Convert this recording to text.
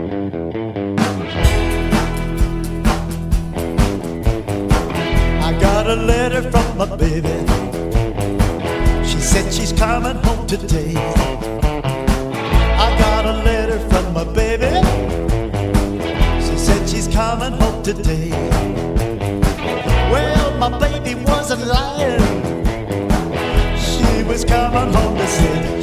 I got a letter from my baby. She said she's coming home today. I got a letter from my baby. She said she's coming home today. Well, my baby wasn't lying. She was coming home to say